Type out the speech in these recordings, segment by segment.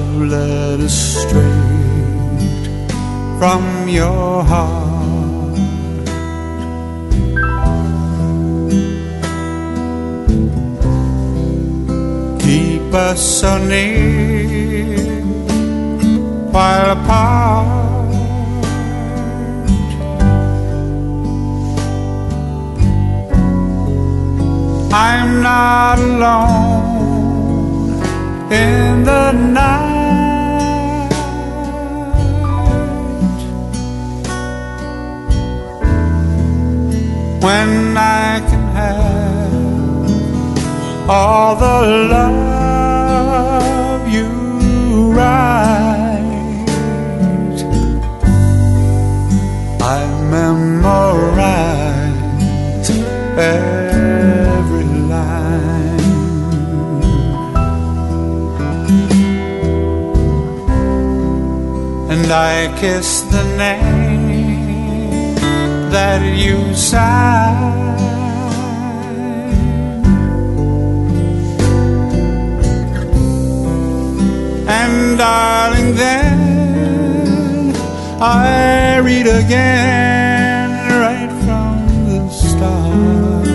love letters straight from your heart. Keep us so near while apart. I'm not alone in the night. When I can have all the love you write, I memorize every line. And I kiss the name that you sign. And darling, then I read again right from the start.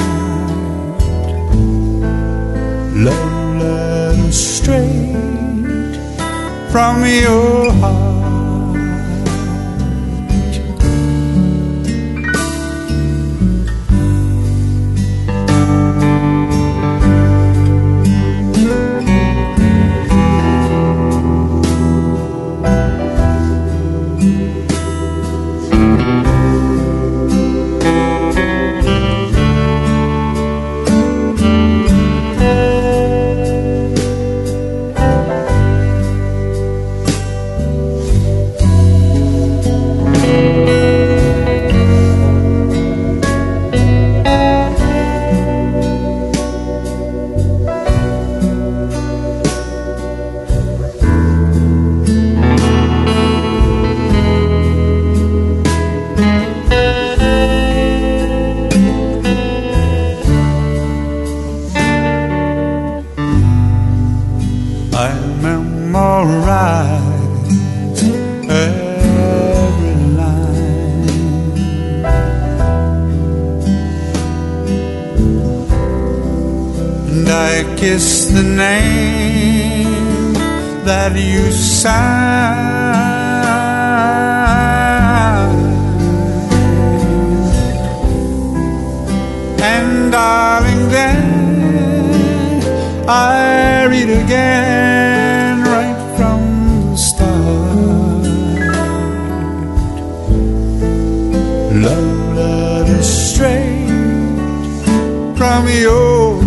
Love letters straight from your heart. I memorize every line. And I kiss the name that you sign. And darling, then I read again right from the start. Love letters straight from your